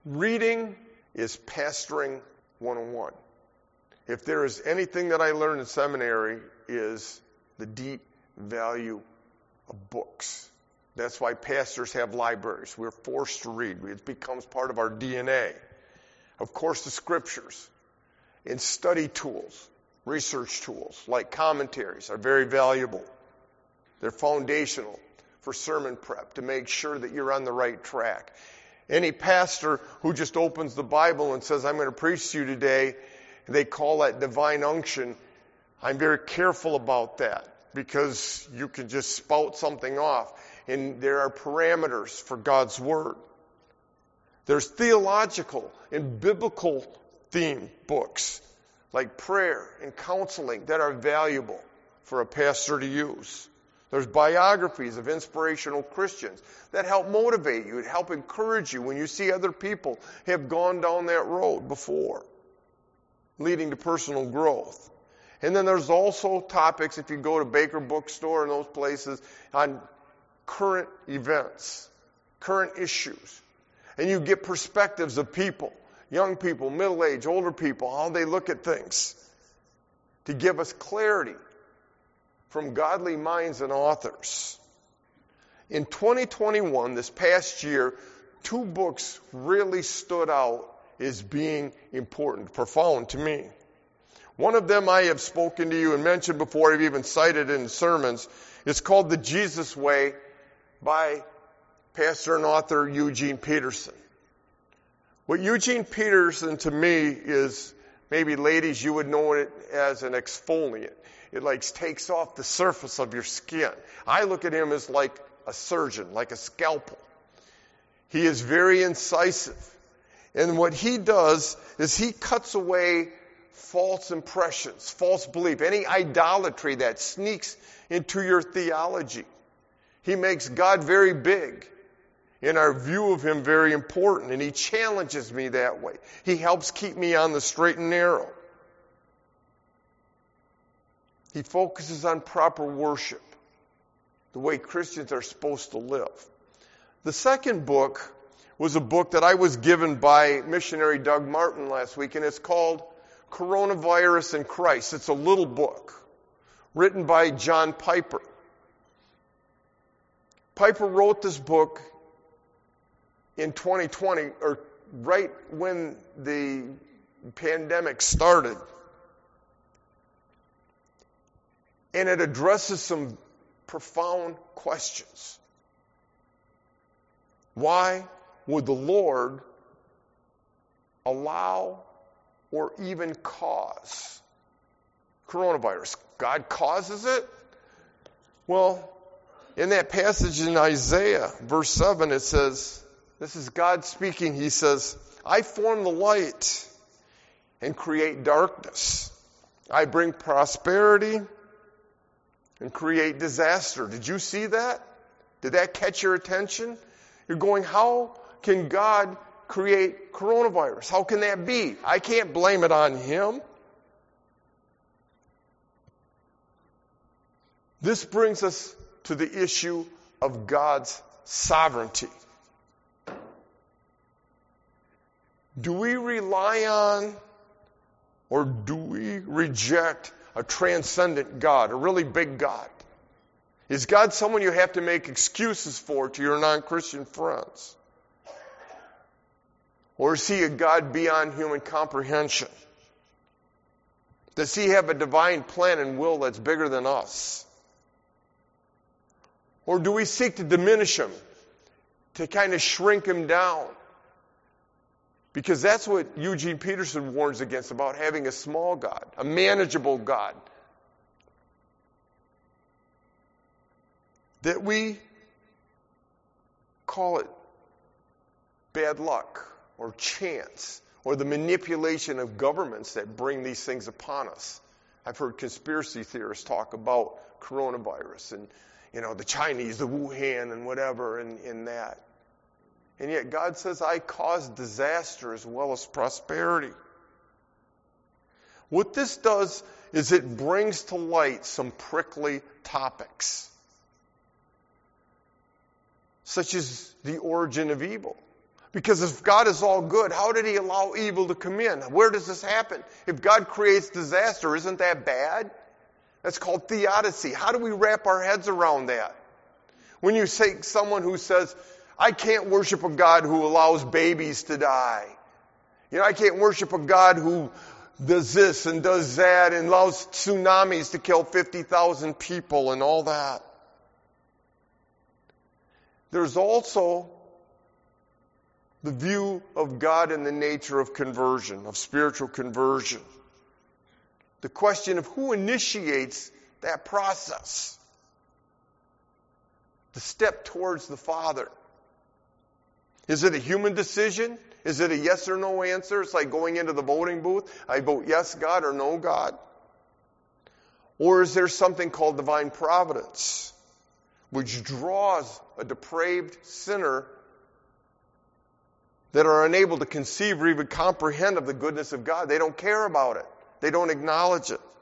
Reading is pastoring 101. If there is anything that I learned in seminary is the deep value of books. That's why pastors have libraries. We're forced to read. It becomes part of our DNA. Of course, the scriptures and study tools, research tools like commentaries are very valuable. They're foundational for sermon prep to make sure that you're on the right track. Any pastor who just opens the Bible and says, I'm going to preach to you today, they call that divine unction. I'm very careful about that because you can just spout something off. And there are parameters for God's Word. There's theological and biblical themed books like prayer and counseling that are valuable for a pastor to use. There's biographies of inspirational Christians that help motivate you, help encourage you when you see other people have gone down that road before, leading to personal growth. And then there's also topics, if you go to Baker Bookstore and those places, on current events, current issues. And you get perspectives of people, young people, middle-aged, older people, how they look at things, to give us clarity from godly minds and authors. In 2021, this past year, 2 books really stood out as being important, profound to me. One of them I have spoken to you and mentioned before, I've even cited in sermons. It's called The Jesus Way by pastor and author Eugene Peterson. What Eugene Peterson to me is, maybe ladies, you would know it as an exfoliant. It takes off the surface of your skin. I look at him as like a surgeon, like a scalpel. He is very incisive. And what he does is he cuts away false impressions, false belief, any idolatry that sneaks into your theology. He makes God very big and our view of Him very important, and He challenges me that way. He helps keep me on the straight and narrow. He focuses on proper worship, the way Christians are supposed to live. The second book was a book that I was given by missionary Doug Martin last week, and it's called Coronavirus and Christ. It's a little book written by John Piper. Piper wrote this book in 2020, or right when the pandemic started. And it addresses some profound questions. Why would the Lord allow or even cause coronavirus? God causes it? Well, in that passage in Isaiah, verse 7, it says, this is God speaking, He says, I form the light and create darkness. I bring prosperity and create disaster. Did you see that? Did that catch your attention? You're going, how can God create coronavirus? How can that be? I can't blame it on Him. This brings us to the issue of God's sovereignty. Do we rely on or do we reject a transcendent God, a really big God? Is God someone you have to make excuses for to your non-Christian friends? Or is He a God beyond human comprehension? Does He have a divine plan and will that's bigger than us? Or do we seek to diminish Him, to kind of shrink Him down? Because that's what Eugene Peterson warns against, about having a small God, a manageable God. That we call it bad luck or chance or the manipulation of governments that bring these things upon us. I've heard conspiracy theorists talk about coronavirus and, the Chinese, the Wuhan and whatever and that. And yet God says, I cause disaster as well as prosperity. What this does is it brings to light some prickly topics, such as the origin of evil, Because if God is all good, how did he allow evil to come in? Where does this happen? If God creates disaster, isn't that bad? That's called theodicy. How do we wrap our heads around that? When you say someone who says, I can't worship a God who allows babies to die. I can't worship a God who does this and does that and allows tsunamis to kill 50,000 people and all that. There's also the view of God in the nature of conversion, of spiritual conversion. The question of who initiates that process. The step towards the Father. Is it a human decision? Is it a yes or no answer? It's like going into the voting booth. I vote yes, God, or no, God. Or is there something called divine providence, which draws a depraved sinner that are unable to conceive or even comprehend of the goodness of God? They don't care about it. They don't acknowledge it.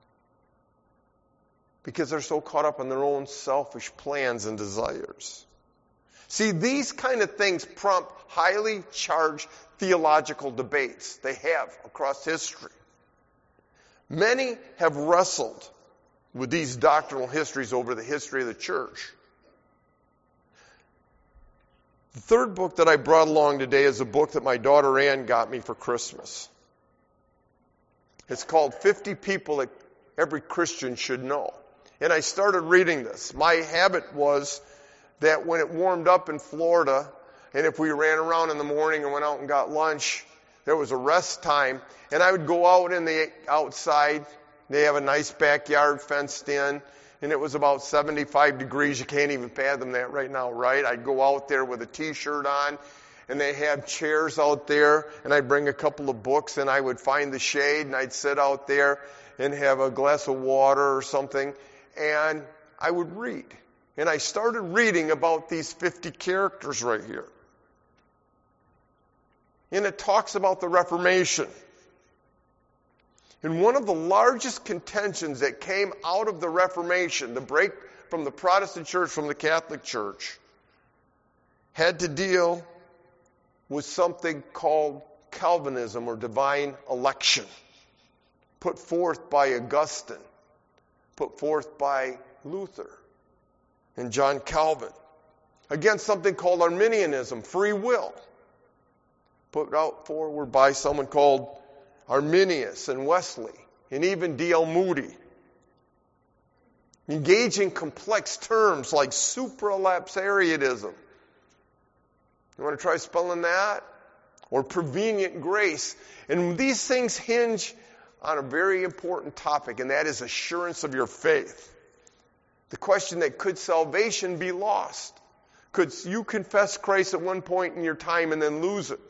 Because they're so caught up in their own selfish plans and desires. See, these kind of things prompt highly charged theological debates. They have across history. Many have wrestled with these doctrinal histories over the history of the church. The third book that I brought along today is a book that my daughter Ann got me for Christmas. It's called 50 People That Every Christian Should Know. And I started reading this. My habit was that when it warmed up in Florida, and if we ran around in the morning and went out and got lunch, there was a rest time, and I would go out in the outside. They have a nice backyard fenced in, and it was about 75 degrees. You can't even fathom that right now, right? I'd go out there with a T-shirt on, and they had chairs out there, and I'd bring a couple of books, and I would find the shade, and I'd sit out there and have a glass of water or something, and I would read. And I started reading about these 50 characters right here. And it talks about the Reformation. And one of the largest contentions that came out of the Reformation, the break from the Protestant church from the Catholic church, had to deal with something called Calvinism or divine election, put forth by Augustine, put forth by Luther and John Calvin, against something called Arminianism, free will, put out forward by someone called Arminius and Wesley, and even D.L. Moody. Engaging complex terms like supralapsarianism. You want to try spelling that? Or prevenient grace. And these things hinge on a very important topic, and that is assurance of your faith. The question that could salvation be lost? Could you confess Christ at one point in your time and then lose it?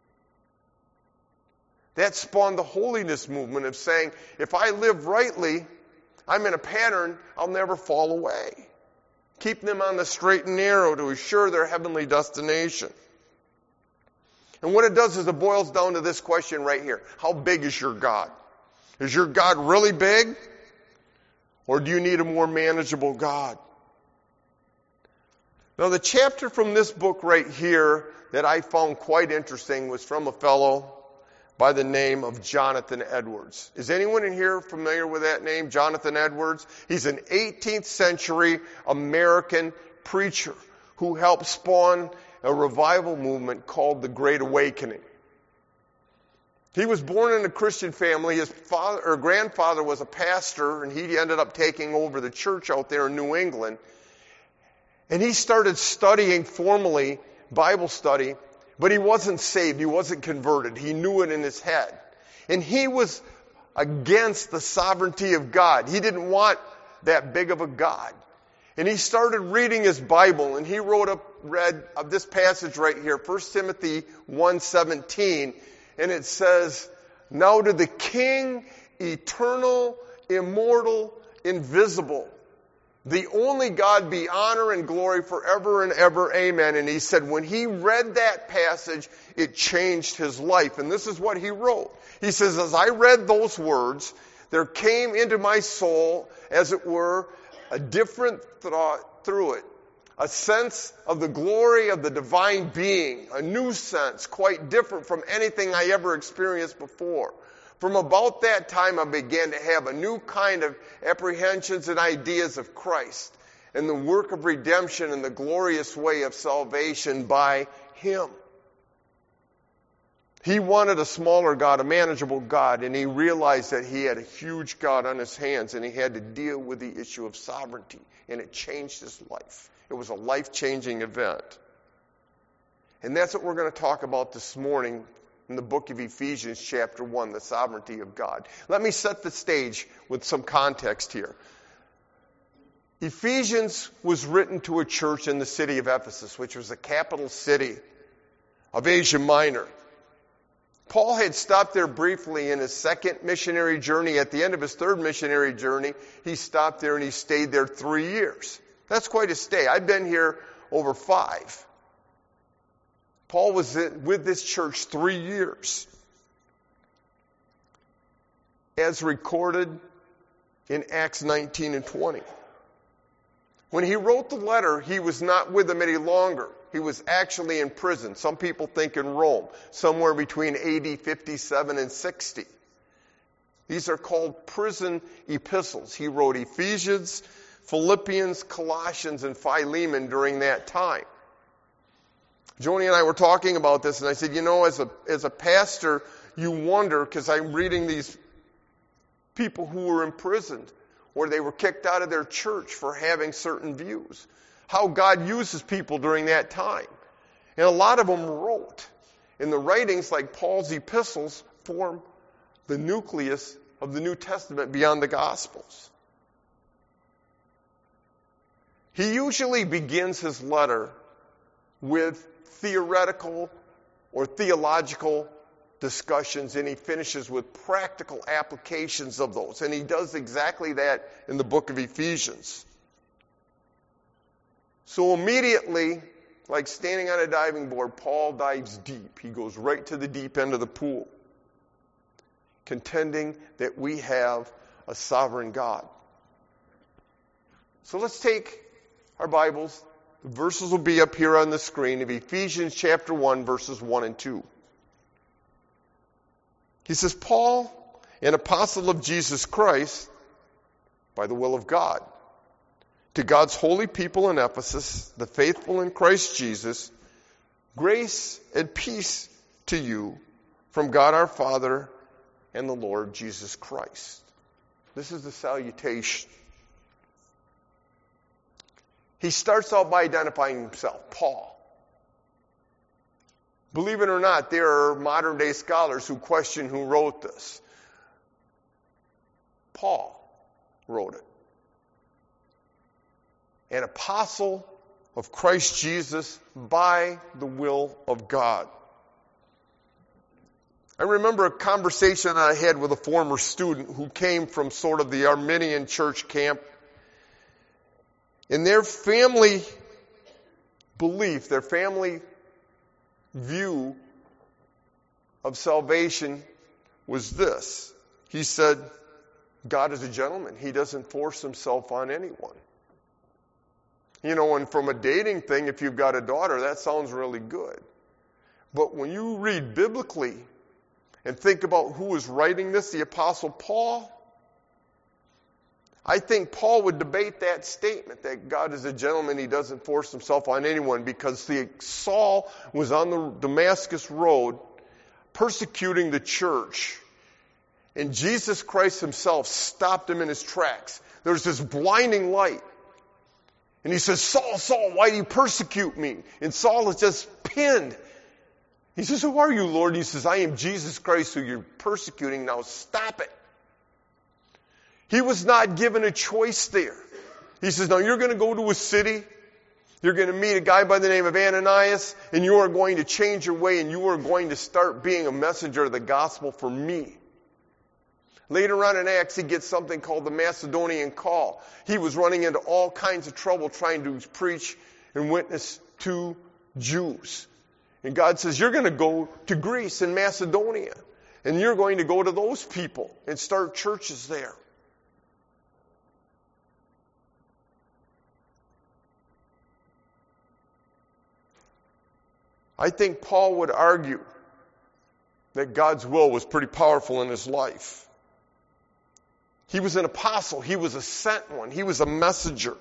That spawned the holiness movement of saying, if I live rightly, I'm in a pattern, I'll never fall away. Keep them on the straight and narrow to assure their heavenly destination. And what it does is it boils down to this question right here. How big is your God? Is your God really big? Or do you need a more manageable God? Now, the chapter from this book right here that I found quite interesting was from a fellow by the name of Jonathan Edwards. Is anyone in here familiar with that name, Jonathan Edwards? He's an 18th century American preacher who helped spawn a revival movement called the Great Awakening. He was born in a Christian family. His grandfather was a pastor, and he ended up taking over the church out there in New England. And he started studying formally, Bible study, but he wasn't saved. He wasn't converted. He knew it in his head. And he was against the sovereignty of God. He didn't want that big of a God. And he started reading his Bible, and he read this passage right here, 1 Timothy 1:17, and it says, "Now to the King, eternal, immortal, invisible, the only God, be honor and glory forever and ever. Amen." And he said when he read that passage, it changed his life. And this is what he wrote. He says, "As I read those words, there came into my soul, as it were, a different thought through it. a sense of the glory of the divine being, a new sense, quite different from anything I ever experienced before. From about that time, I began to have a new kind of apprehensions and ideas of Christ and the work of redemption and the glorious way of salvation by Him. He wanted a smaller God, a manageable God, and he realized that he had a huge God on his hands, and he had to deal with the issue of sovereignty, and it changed his life. It was a life-changing event. And that's what we're going to talk about this morning in the book of Ephesians, chapter 1, the sovereignty of God. Let me set the stage with some context here. Ephesians was written to a church in the city of Ephesus, which was the capital city of Asia Minor. Paul had stopped there briefly in his second missionary journey. At the end of his third missionary journey, he stopped there and he stayed there 3 years. That's quite a stay. I've been here over 5. Paul was with this church 3 years. As recorded in Acts 19 and 20. When he wrote the letter, he was not with them any longer. He was actually in prison. Some people think in Rome, somewhere between AD 57 and 60. These are called prison epistles. He wrote Ephesians, Philippians, Colossians, and Philemon during that time. Joni and I were talking about this, and I said, as a pastor, you wonder, because I'm reading these people who were imprisoned, or they were kicked out of their church for having certain views. How God uses people during that time. And a lot of them wrote. And the writings, like Paul's epistles, form the nucleus of the New Testament beyond the Gospels. He usually begins his letter with theoretical or theological discussions, and he finishes with practical applications of those. And he does exactly that in the book of Ephesians. So immediately, like standing on a diving board, Paul dives deep. He goes right to the deep end of the pool, contending that we have a sovereign God. So let's take our Bibles. The verses will be up here on the screen of Ephesians chapter 1, verses 1 and 2. He says, Paul, an apostle of Jesus Christ, by the will of God, to God's holy people in Ephesus, the faithful in Christ Jesus, grace and peace to you from God our Father and the Lord Jesus Christ. This is the salutation. He starts out by identifying himself, Paul. Believe it or not, there are modern day scholars who question who wrote this. Paul wrote it. An apostle of Christ Jesus by the will of God. I remember a conversation I had with a former student who came from sort of the Arminian church camp. In their family belief, their family view of salvation was this. He said, God is a gentleman. He doesn't force himself on anyone. And from a dating thing, if you've got a daughter, that sounds really good. But when you read biblically and think about who was writing this, the Apostle Paul, I think Paul would debate that statement that God is a gentleman, he doesn't force himself on anyone, because Saul was on the Damascus road persecuting the church. And Jesus Christ himself stopped him in his tracks. There's this blinding light. And he says, Saul, Saul, why do you persecute me? And Saul is just pinned. He says, who are you, Lord? And he says, I am Jesus Christ who you're persecuting. Now stop it. He was not given a choice there. He says, now you're going to go to a city. You're going to meet a guy by the name of Ananias, and you are going to change your way, and you are going to start being a messenger of the gospel for me. Later on in Acts, he gets something called the Macedonian call. He was running into all kinds of trouble trying to preach and witness to Jews. And God says, you're going to go to Greece and Macedonia, and you're going to go to those people and start churches there. I think Paul would argue that God's will was pretty powerful in his life. He was an apostle. He was a sent one. He was a messenger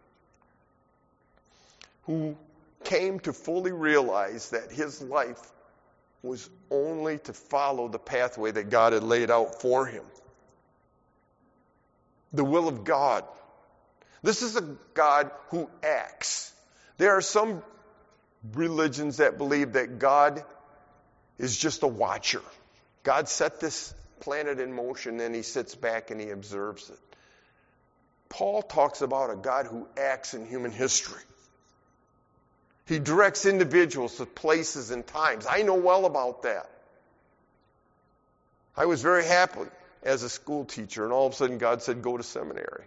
who came to fully realize that his life was only to follow the pathway that God had laid out for him. The will of God. This is a God who acts. There are some religions that believe that God is just a watcher. God set this planet in motion, and he sits back and he observes it. Paul talks about a God who acts in human history. He directs individuals to places and times. I know well about that. I was very happy as a school teacher, and all of a sudden God said, go to seminary.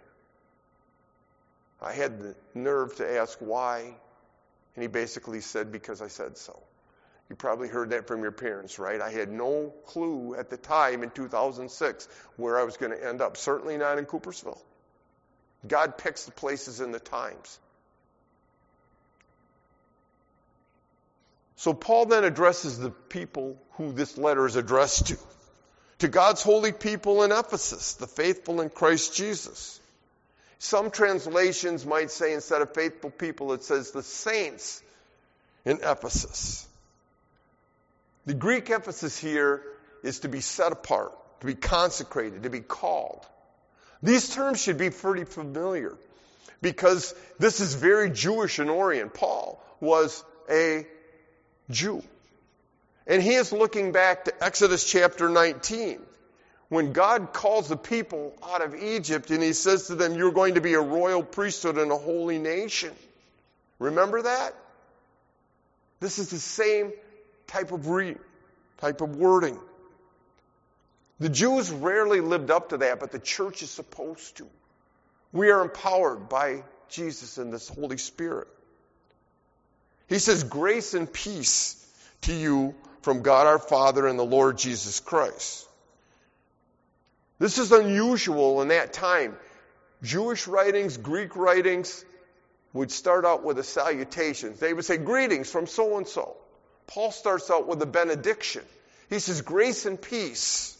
I had the nerve to ask why, and he basically said, because I said so. You probably heard that from your parents, right? I had no clue at the time in 2006 where I was going to end up. Certainly not in Coopersville. God picks the places and the times. So Paul then addresses the people who this letter is addressed to God's holy people in Ephesus, the faithful in Christ Jesus. Some translations might say instead of faithful people, it says the saints in Ephesus. The Greek emphasis here is to be set apart, to be consecrated, to be called. These terms should be pretty familiar because this is very Jewish in orient. Paul was a Jew. And he is looking back to Exodus chapter 19, when God calls the people out of Egypt and he says to them, you're going to be a royal priesthood and a holy nation. Remember that? This is the same type of wording. The Jews rarely lived up to that, but the church is supposed to. We are empowered by Jesus and this Holy Spirit. He says, grace and peace to you from God our Father and the Lord Jesus Christ. This is unusual in that time. Jewish writings, Greek writings would start out with a salutation. They would say, greetings from so-and-so. Paul starts out with a benediction. He says, grace and peace.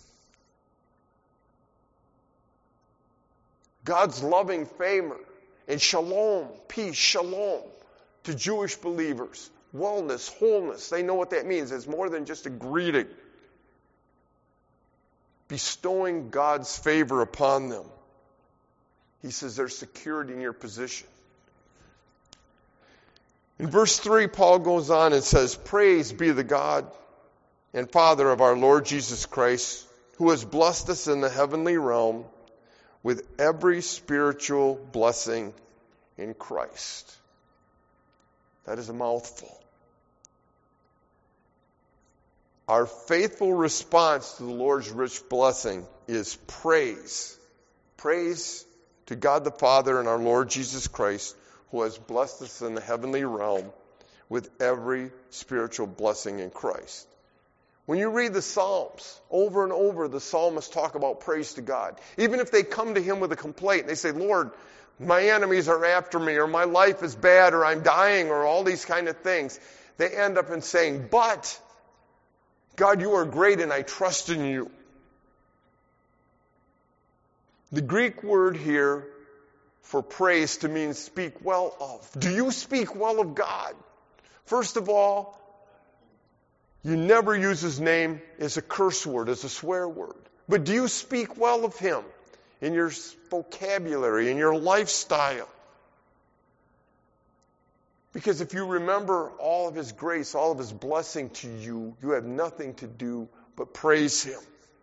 God's loving favor and shalom, peace, shalom to Jewish believers. Wellness, wholeness. They know what that means. It's more than just a greeting. Bestowing God's favor upon them. He says there's security in your position. In verse 3, Paul goes on and says, praise be the God and Father of our Lord Jesus Christ, who has blessed us in the heavenly realm with every spiritual blessing in Christ. That is a mouthful. Our faithful response to the Lord's rich blessing is praise. Praise to God the Father and our Lord Jesus Christ, who has blessed us in the heavenly realm with every spiritual blessing in Christ. When you read the Psalms, over and over, the psalmists talk about praise to God. Even if they come to him with a complaint, they say, Lord, my enemies are after me, or my life is bad, or I'm dying, or all these kind of things. They end up in saying, but God, you are great and I trust in you. The Greek word here for praise to mean speak well of. Do you speak well of God? First of all, you never use his name as a curse word, as a swear word. But do you speak well of him in your vocabulary, in your lifestyle? Because if you remember all of his grace, all of his blessing to you, you have nothing to do but praise him.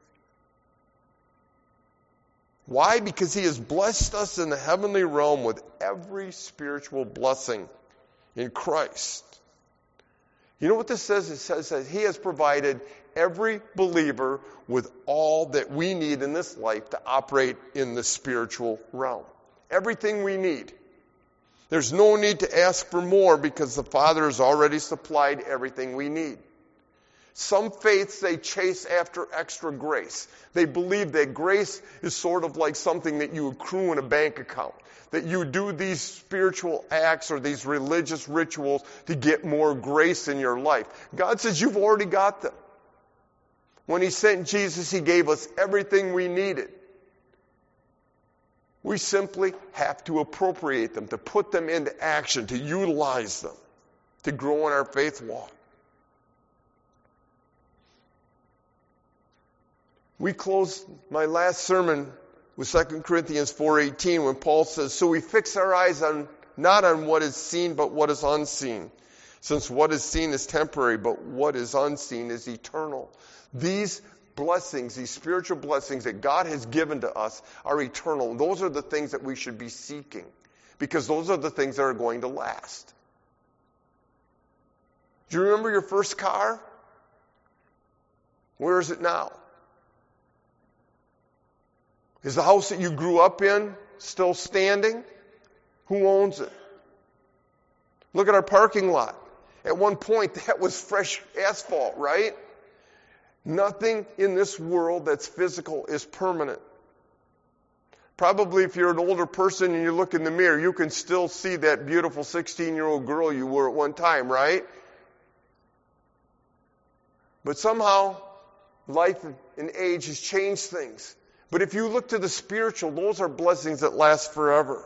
Why? Because he has blessed us in the heavenly realm with every spiritual blessing in Christ. You know what this says? It says that he has provided every believer with all that we need in this life to operate in the spiritual realm. Everything we need. There's no need to ask for more because the Father has already supplied everything we need. Some faiths, they chase after extra grace. They believe that grace is sort of like something that you accrue in a bank account. That you do these spiritual acts or these religious rituals to get more grace in your life. God says you've already got them. When He sent Jesus, He gave us everything we needed. We simply have to appropriate them, to put them into action, to utilize them, to grow in our faith walk. We closed my last sermon with 2 Corinthians 4:18 when Paul says, "So we fix our eyes not on what is seen, but what is unseen. Since what is seen is temporary, but what is unseen is eternal." These blessings, these spiritual blessings that God has given to us are eternal. Those are the things that we should be seeking, because those are the things that are going to last. Do you remember your first car? Where is it now? Is the house that you grew up in still standing? Who owns it? Look at our parking lot. At one point, that was fresh asphalt, right? Nothing in this world that's physical is permanent. Probably if you're an older person and you look in the mirror, you can still see that beautiful 16-year-old girl you were at one time, right? But somehow, life and age has changed things. But if you look to the spiritual, those are blessings that last forever.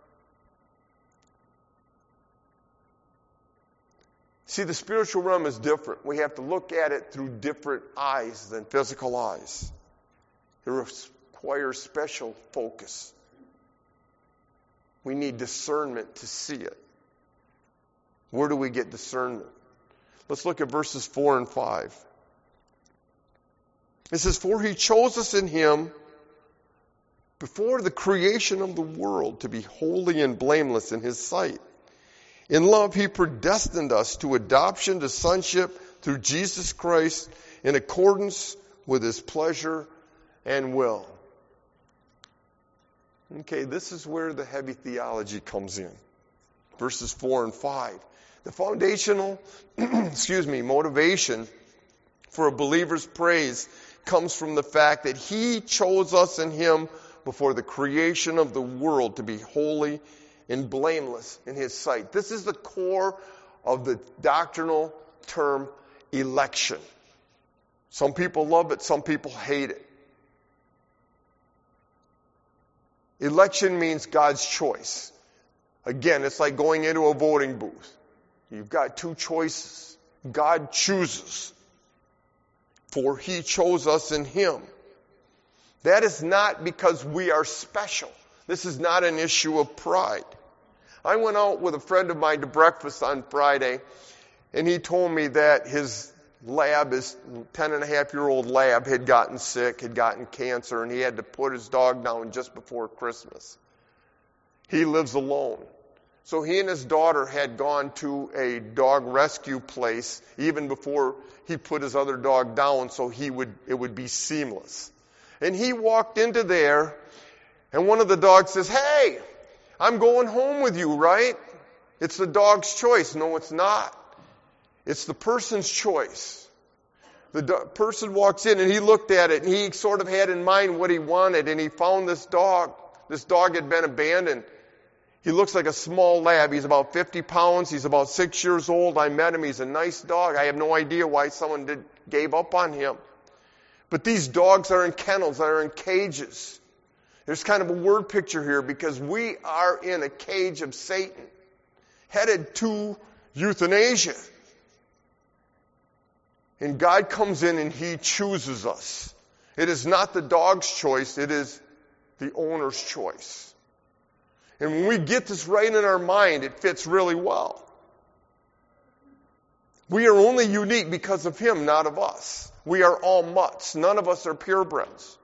See, the spiritual realm is different. We have to look at it through different eyes than physical eyes. It requires special focus. We need discernment to see it. Where do we get discernment? Let's look at verses 4 and 5. It says, "For He chose us in Him before the creation of the world to be holy and blameless in His sight. In love, He predestined us to adoption to sonship through Jesus Christ in accordance with His pleasure and will." Okay, this is where the heavy theology comes in. Verses 4 and 5. The foundational, motivation for a believer's praise comes from the fact that He chose us in Him before the creation of the world to be holy and blameless in His sight. This is the core of the doctrinal term election. Some people love it, some people hate it. Election means God's choice. Again, it's like going into a voting booth. You've got two choices. God chooses. For He chose us in Him. That is not because we are special. This is not an issue of pride. I went out with a friend of mine to breakfast on Friday, and he told me that his lab, his 10-and-a-half-year-old lab, had gotten sick, had gotten cancer, and he had to put his dog down just before Christmas. He lives alone. So he and his daughter had gone to a dog rescue place even before he put his other dog down, so it would be seamless. And he walked into there, and one of the dogs says, "Hey, I'm going home with you, right?" It's the dog's choice. No, it's not. It's the person's choice. The person walks in, and he looked at it, and he sort of had in mind what he wanted, and he found this dog. This dog had been abandoned. He looks like a small lab. He's about 50 pounds. He's about 6 years old. I met him. He's a nice dog. I have no idea why someone gave up on him. But these dogs are in kennels, they're in cages. There's kind of a word picture here because we are in a cage of Satan, headed to euthanasia. And God comes in and He chooses us. It is not the dog's choice, it is the owner's choice. And when we get this right in our mind, it fits really well. We are only unique because of Him, not of us. We are all mutts. None of us are purebreds.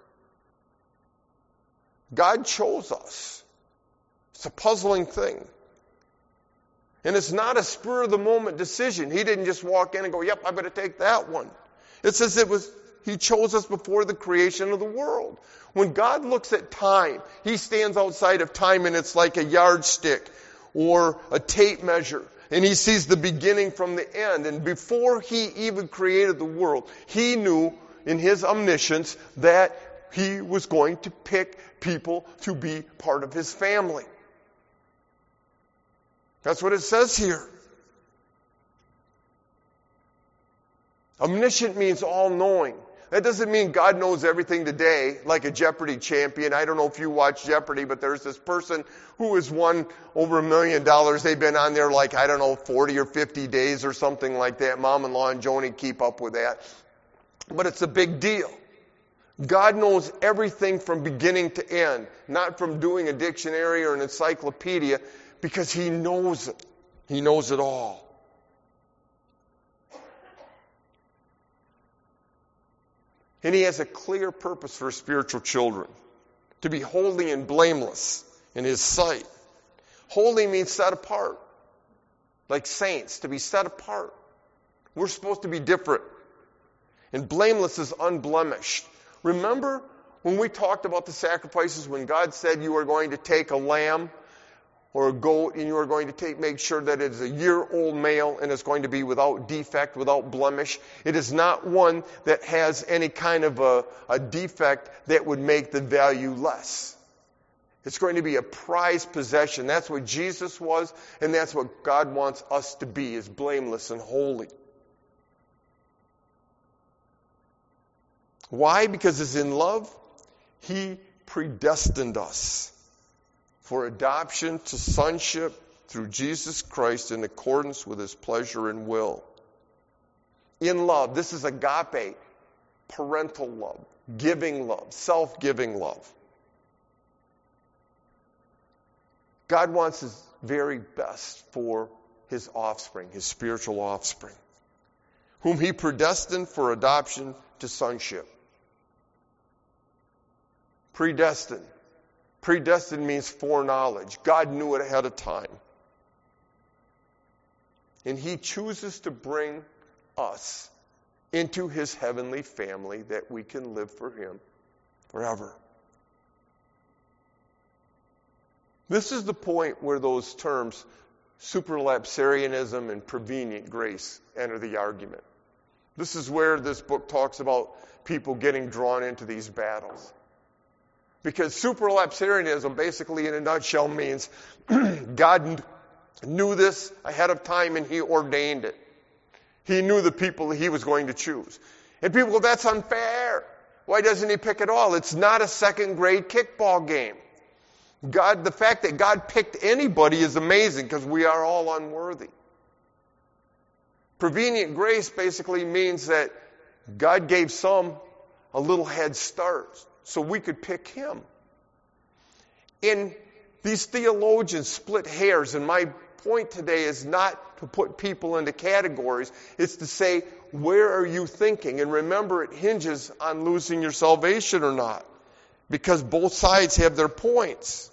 God chose us. It's a puzzling thing. And it's not a spur-of-the-moment decision. He didn't just walk in and go, "Yep, I better take that one." It says He chose us before the creation of the world. When God looks at time, He stands outside of time and it's like a yardstick or a tape measure. And he sees the beginning from the end. And before he even created the world, he knew in his omniscience that he was going to pick people to be part of his family. That's what it says here. Omniscient means all-knowing. That doesn't mean God knows everything today, like a Jeopardy champion. I don't know if you watch Jeopardy, but there's this person who has won over $1 million. They've been on there 40 or 50 days or something like that. Mom-in-law and Joni keep up with that. But it's a big deal. God knows everything from beginning to end, not from doing a dictionary or an encyclopedia, because he knows it. He knows it all. And he has a clear purpose for spiritual children, to be holy and blameless in his sight. Holy means set apart, like saints, to be set apart. We're supposed to be different. And blameless is unblemished. Remember when we talked about the sacrifices, when God said you are going to take a lamb or a goat, and you are going to make sure that it is a year-old male and it's going to be without defect, without blemish. It is not one that has any kind of a defect that would make the value less. It's going to be a prized possession. That's what Jesus was, and that's what God wants us to be, is blameless and holy. Why? Because as in love, he predestined us for adoption to sonship through Jesus Christ in accordance with his pleasure and will. In love, this is agape, parental love, giving love, self-giving love. God wants his very best for his offspring, his spiritual offspring, whom he predestined for adoption to sonship. Predestined. Predestined means foreknowledge. God knew it ahead of time. And he chooses to bring us into his heavenly family that we can live for him forever. This is the point where those terms, superlapsarianism and prevenient grace, enter the argument. This is where this book talks about people getting drawn into these battles. Because superlapsarianism, basically in a nutshell, means God knew this ahead of time and he ordained it. He knew the people he was going to choose. And people go, that's unfair. Why doesn't he pick it all? It's not a second-grade kickball game. The fact that God picked anybody is amazing because we are all unworthy. Prevenient grace basically means that God gave some a little head start so we could pick him. And these theologians split hairs, and my point today is not to put people into categories. It's to say, where are you thinking? And remember, it hinges on losing your salvation or not, because both sides have their points.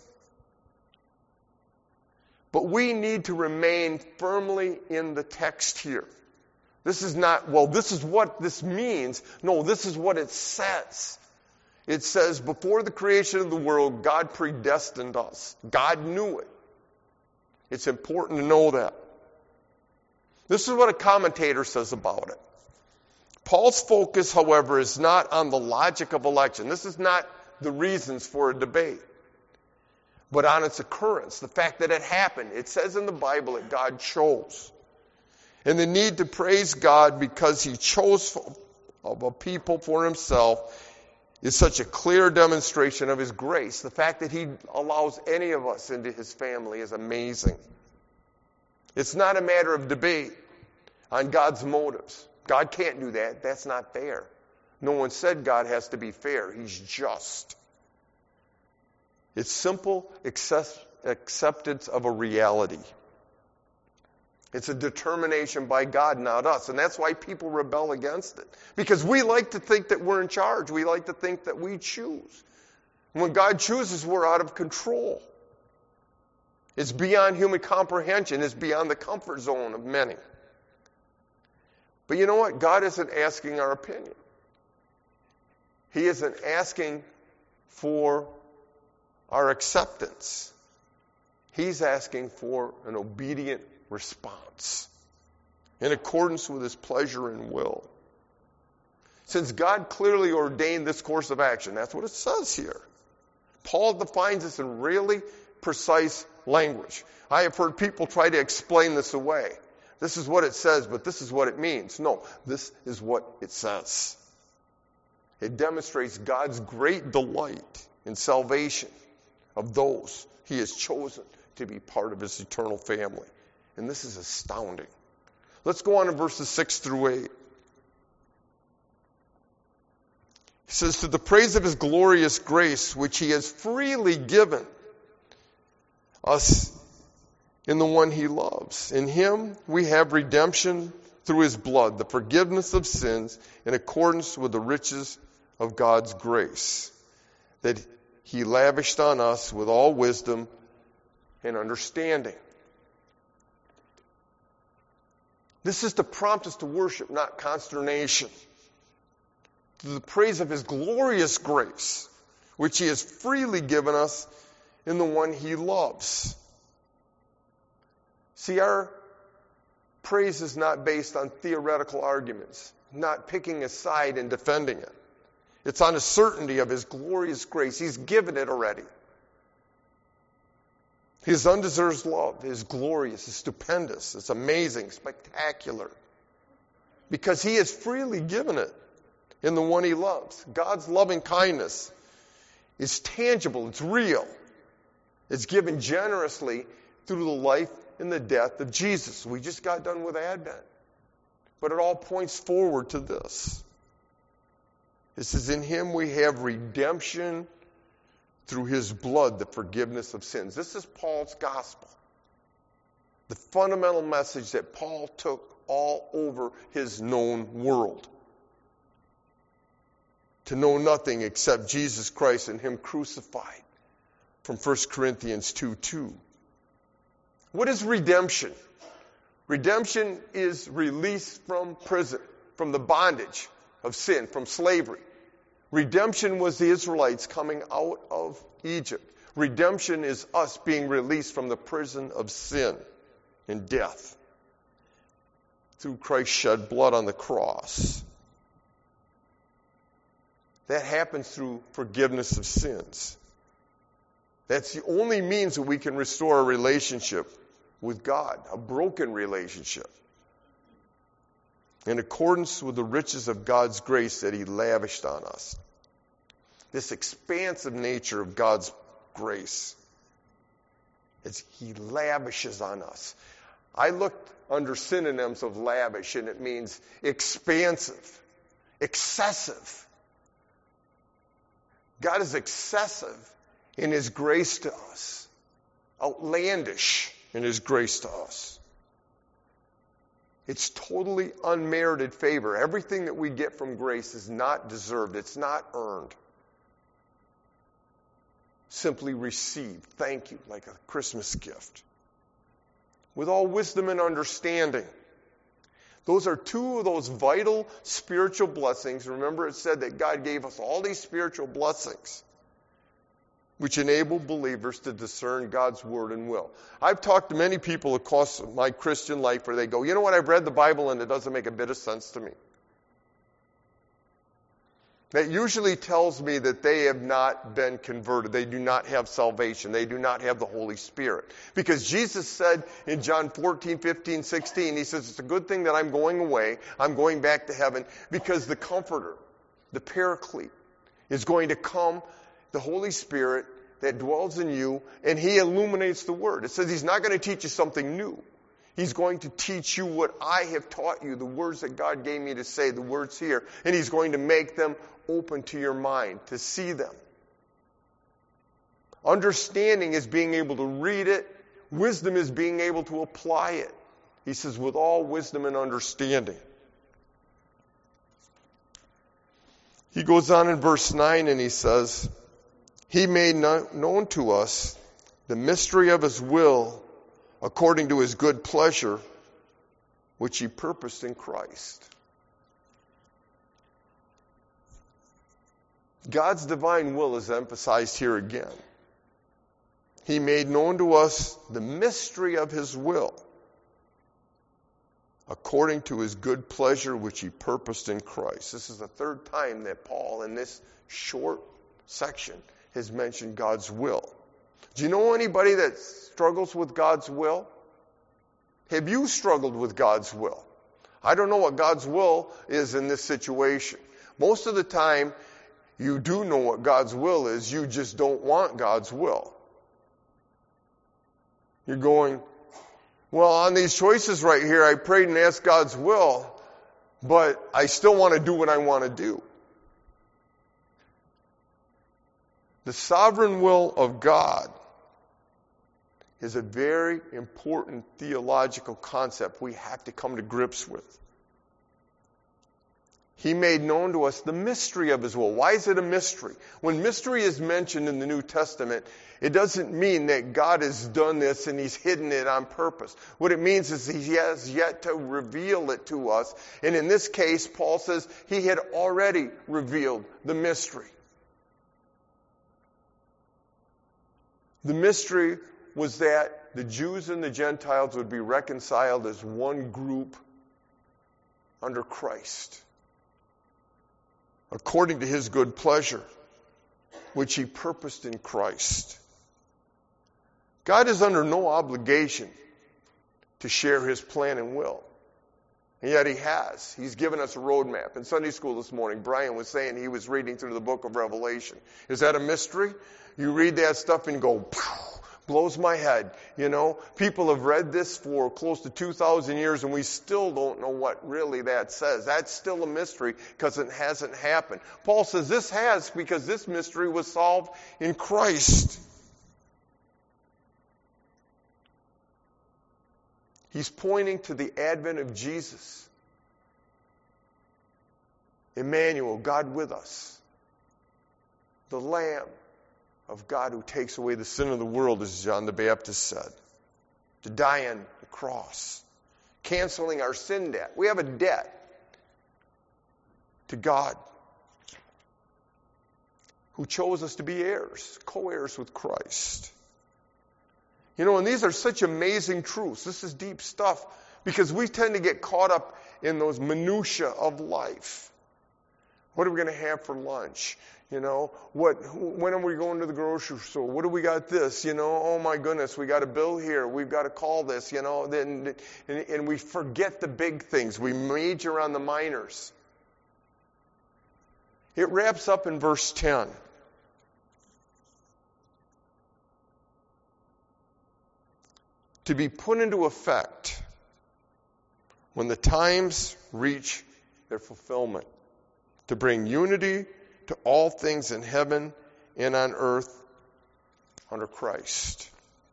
But we need to remain firmly in the text here. This is not, well, this is what this means. No, this is what it says. It says, before the creation of the world, God predestined us. God knew it. It's important to know that. This is what a commentator says about it. Paul's focus, however, is not on the logic of election. This is not the reasons for a debate, but on its occurrence, the fact that it happened. It says in the Bible that God chose. And the need to praise God because he chose of a people for himself is such a clear demonstration of his grace. The fact that he allows any of us into his family is amazing. It's not a matter of debate on God's motives. God can't do that. That's not fair. No one said God has to be fair. He's just. It's simple acceptance of a reality. It's a determination by God, not us. And that's why people rebel against it. Because we like to think that we're in charge. We like to think that we choose. When God chooses, we're out of control. It's beyond human comprehension. It's beyond the comfort zone of many. But you know what? God isn't asking our opinion. He isn't asking for our acceptance. He's asking for an obedient response in accordance with his pleasure and will. Since God clearly ordained this course of action, that's what it says here. Paul defines this in really precise language. I have heard people try to explain this away. This is what it says, but this is what it means. No, this is what it says. It demonstrates God's great delight in salvation of those he has chosen to be part of his eternal family. And this is astounding. Let's go on to verses 6 through 8. He says, to the praise of his glorious grace, which he has freely given us in the one he loves. In him we have redemption through his blood, the forgiveness of sins in accordance with the riches of God's grace, that he lavished on us with all wisdom and understanding. This is to prompt us to worship, not consternation. To the praise of his glorious grace, which he has freely given us in the one he loves. See, our praise is not based on theoretical arguments, not picking a side and defending it. It's on a certainty of his glorious grace. He's given it already. His undeserved love is glorious, is stupendous, it's amazing, spectacular. Because he has freely given it in the one he loves. God's loving kindness is tangible, it's real. It's given generously through the life and the death of Jesus. We just got done with Advent. But it all points forward to this. It says, in him we have redemption through his blood, the forgiveness of sins. This is Paul's gospel. The fundamental message that Paul took all over his known world. To know nothing except Jesus Christ and him crucified. From 1 Corinthians 2:2. What is redemption? Redemption is release from prison, from the bondage of sin, from slavery. Redemption was the Israelites coming out of Egypt. Redemption is us being released from the prison of sin and death through Christ's shed blood on the cross. That happens through forgiveness of sins. That's the only means that we can restore a relationship with God, a broken relationship, in accordance with the riches of God's grace that he lavished on us. This expansive nature of God's grace, he lavishes on us. I looked under synonyms of lavish, and it means expansive, excessive. God is excessive in his grace to us, outlandish in his grace to us. It's totally unmerited favor. Everything that we get from grace is not deserved. It's not earned. Simply received. Thank you, like a Christmas gift. With all wisdom and understanding. Those are two of those vital spiritual blessings. Remember, it said that God gave us all these spiritual blessings, which enable believers to discern God's word and will. I've talked to many people across my Christian life where they go, you know what, I've read the Bible and it doesn't make a bit of sense to me. That usually tells me that they have not been converted. They do not have salvation. They do not have the Holy Spirit. Because Jesus said in John 14, 15, 16, he says, it's a good thing that I'm going away. I'm going back to heaven because the Comforter, the Paraclete, is going to come, the Holy Spirit that dwells in you, and he illuminates the Word. It says he's not going to teach you something new. He's going to teach you what I have taught you, the words that God gave me to say, the words here, and he's going to make them open to your mind, to see them. Understanding is being able to read it. Wisdom is being able to apply it. He says, with all wisdom and understanding. He goes on in verse 9 and he says, he made known to us the mystery of his will according to his good pleasure, which he purposed in Christ. God's divine will is emphasized here again. He made known to us the mystery of his will. according to his good pleasure which he purposed in Christ. This is the third time that Paul, in this short section, has mentioned God's will. Do you know anybody that struggles with God's will? Have you struggled with God's will? I don't know what God's will is in this situation. Most of the time, you do know what God's will is, you just don't want God's will. You're going, well, on these choices right here, I prayed and asked God's will, but I still want to do what I want to do. The sovereign will of God is a very important theological concept we have to come to grips with. He made known to us the mystery of his will. Why is it a mystery? When mystery is mentioned in the New Testament, it doesn't mean that God has done this and he's hidden it on purpose. What it means is he has yet to reveal it to us. And in this case, Paul says he had already revealed the mystery. The mystery was that the Jews and the Gentiles would be reconciled as one group under Christ, according to his good pleasure, which he purposed in Christ. God is under no obligation to share his plan and will. And yet he has. He's given us a roadmap. In Sunday school this morning, Brian was saying he was reading through the book of Revelation. Is that a mystery? You read that stuff and go, pow, blows my head. You know, people have read this for close to 2,000 years and we still don't know what really that says. That's still a mystery because it hasn't happened. Paul says this has because this mystery was solved in Christ. He's pointing to the advent of Jesus. Emmanuel, God with us. The Lamb of God who takes away the sin of the world, as John the Baptist said. To die on the cross. Canceling our sin debt. We have a debt to God, who chose us to be heirs, co-heirs with Christ. You know, and these are such amazing truths. This is deep stuff because we tend to get caught up in those minutiae of life. What are we going to have for lunch? You know, when are we going to the grocery store? What do we got this? You know, oh my goodness, we got a bill here. We've got to call this, you know, and we forget the big things. We major on the minors. It wraps up in verse 10. To be put into effect when the times reach their fulfillment, to bring unity to all things in heaven and on earth under Christ.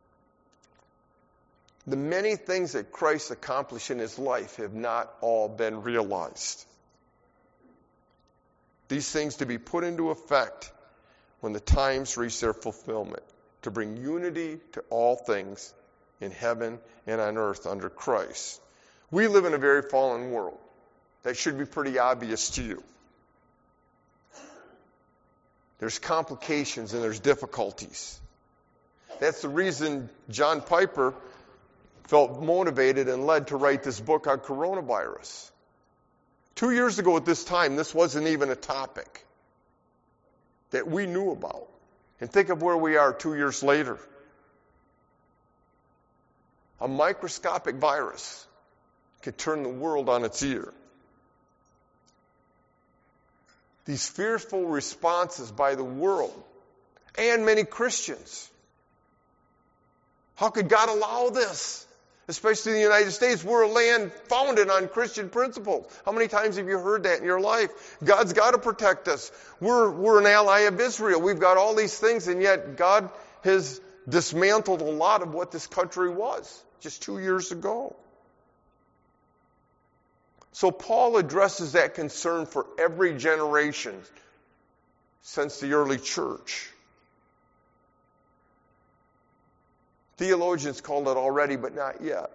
The many things that Christ accomplished in his life have not all been realized. These things to be put into effect when the times reach their fulfillment, to bring unity to all things in heaven and on earth under Christ. We live in a very fallen world. That should be pretty obvious to you. There's complications and there's difficulties. That's the reason John Piper felt motivated and led to write this book on coronavirus. 2 years ago at this time, this wasn't even a topic that we knew about. And think of where we are 2 years later. A microscopic virus could turn the world on its ear. These fearful responses by the world and many Christians. How could God allow this? Especially in the United States, we're a land founded on Christian principles. How many times have you heard that in your life? God's got to protect us. We're an ally of Israel. We've got all these things, and yet God has dismantled a lot of what this country was just 2 years ago. So Paul addresses that concern for every generation since the early church. Theologians called it already, but not yet.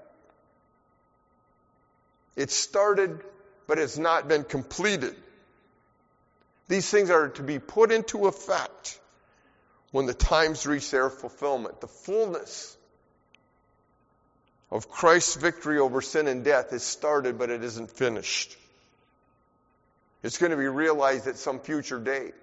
It started, but it's not been completed. These things are to be put into effect when the times reach their fulfillment. The fullness of Christ's victory over sin and death is started, but it isn't finished. It's going to be realized at some future date.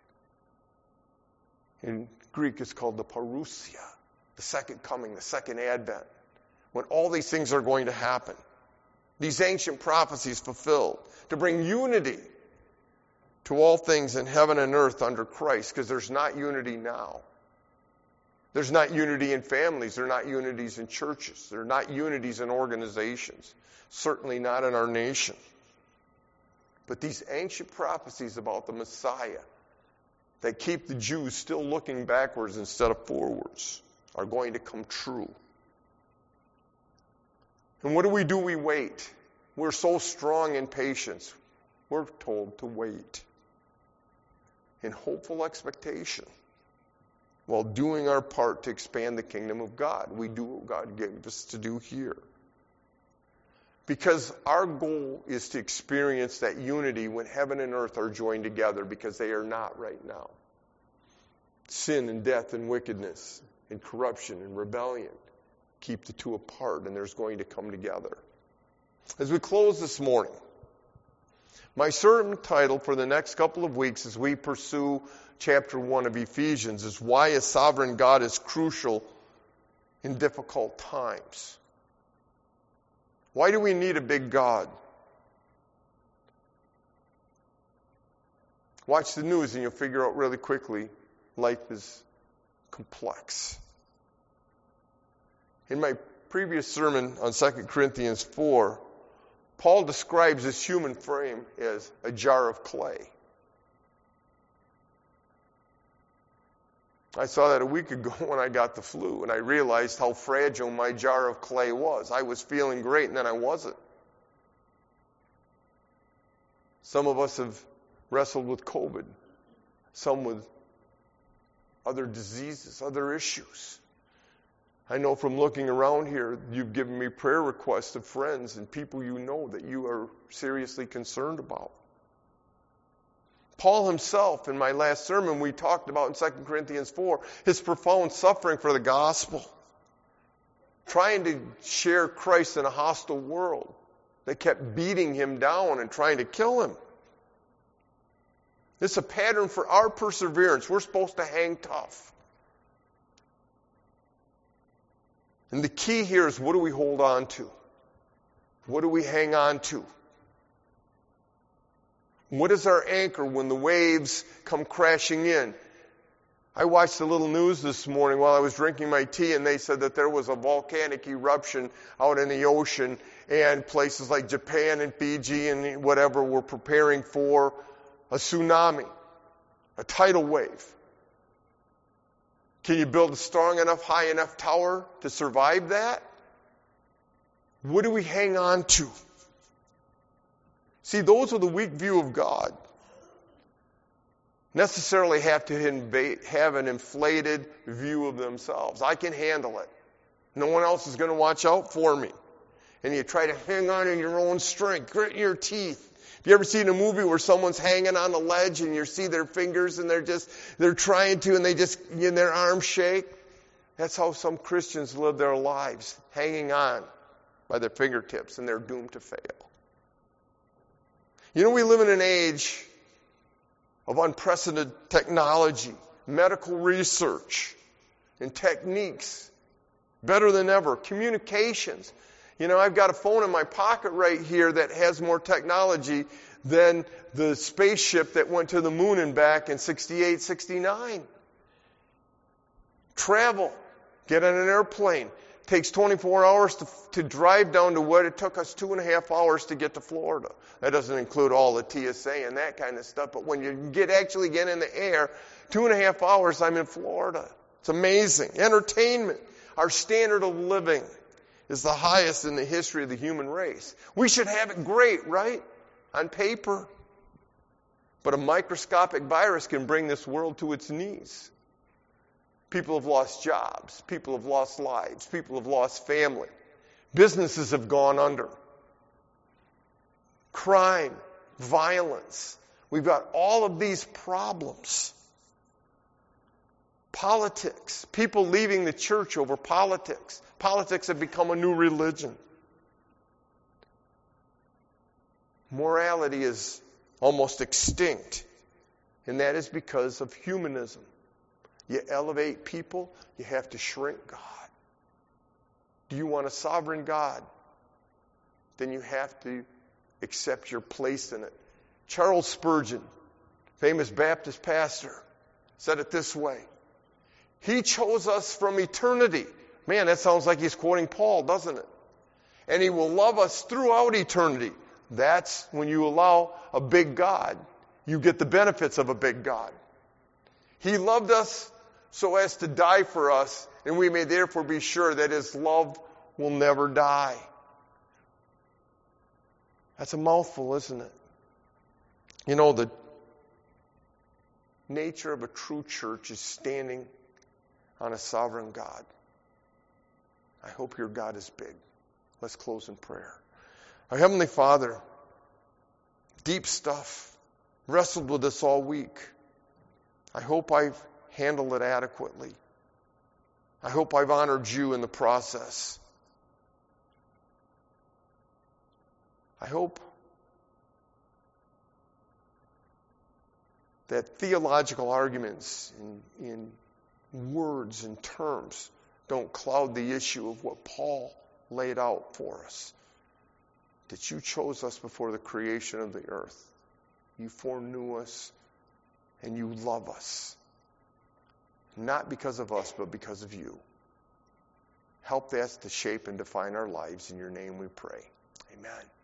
In Greek, it's called the parousia, the second coming, the second advent, when all these things are going to happen. These ancient prophecies fulfilled to bring unity to all things in heaven and earth under Christ, because there's not unity now. There's not unity in families. There are not unities in churches. There are not unities in organizations. Certainly not in our nation. But these ancient prophecies about the Messiah that keep the Jews still looking backwards instead of forwards are going to come true. And what do? We wait. We're so strong in patience. We're told to wait in hopeful expectation while doing our part to expand the kingdom of God. We do what God gave us to do here. Because our goal is to experience that unity when heaven and earth are joined together, because they are not right now. Sin and death and wickedness and corruption and rebellion keep the two apart, and there's going to come together. As we close this morning, my sermon title for the next couple of weeks as we pursue chapter 1 of Ephesians is Why a Sovereign God is Crucial in Difficult Times. Why do we need a big God? Watch the news and you'll figure out really quickly life is complex. In my previous sermon on 2 Corinthians 4, Paul describes this human frame as a jar of clay. I saw that a week ago when I got the flu, and I realized how fragile my jar of clay was. I was feeling great, and then I wasn't. Some of us have wrestled with COVID, some with other diseases, other issues. I know from looking around here, you've given me prayer requests of friends and people you know that you are seriously concerned about. Paul himself, in my last sermon, we talked about in 2 Corinthians 4, his profound suffering for the gospel. Trying to share Christ in a hostile world that kept beating him down and trying to kill him. It's a pattern for our perseverance. We're supposed to hang tough. And the key here is, what do we hold on to? What do we hang on to? What is our anchor when the waves come crashing in? I watched the little news this morning while I was drinking my tea, and they said that there was a volcanic eruption out in the ocean, and places like Japan and Fiji and whatever were preparing for a tsunami, a tidal wave. Can you build a strong enough, high enough tower to survive that? What do we hang on to? See, those with a weak view of God necessarily have to have an inflated view of themselves. I can handle it. No one else is going to watch out for me. And you try to hang on in your own strength, grit your teeth. Have you ever seen a movie where someone's hanging on a ledge and you see their fingers and they're trying to, and their arms shake? That's how some Christians live their lives, hanging on by their fingertips, and they're doomed to fail. You know, we live in an age of unprecedented technology, medical research, and techniques better than ever. Communications. You know, I've got a phone in my pocket right here that has more technology than the spaceship that went to the moon and back in 68, 69. Travel. Get on an airplane. Takes 24 hours to drive down to what it took us 2.5 hours to get to Florida. That doesn't include all the TSA and that kind of stuff. But when you actually get in the air, 2.5 hours, I'm in Florida. It's amazing. Entertainment. Our standard of living is the highest in the history of the human race. We should have it great, right? On paper. But a microscopic virus can bring this world to its knees. People have lost jobs. People have lost lives. People have lost family. Businesses have gone under. Crime, violence. We've got all of these problems. Politics. People leaving the church over politics. Politics have become a new religion. Morality is almost extinct, and that is because of humanism. You elevate people, you have to shrink God. Do you want a sovereign God? Then you have to accept your place in it. Charles Spurgeon, famous Baptist pastor, said it this way. He chose us from eternity. Man, that sounds like he's quoting Paul, doesn't it? And he will love us throughout eternity. That's when you allow a big God, you get the benefits of a big God. He loved us so as to die for us, and we may therefore be sure that his love will never die. That's a mouthful, isn't it? You know, the nature of a true church is standing on a sovereign God. I hope your God is big. Let's close in prayer. Our Heavenly Father, deep stuff, wrestled with this all week. I hope I've handled it adequately. I hope I've honored you in the process. I hope that theological arguments in words and terms don't cloud the issue of what Paul laid out for us. That you chose us before the creation of the earth. You foreknew us and you love us. Not because of us, but because of you. Help that to shape and define our lives. In your name we pray. Amen.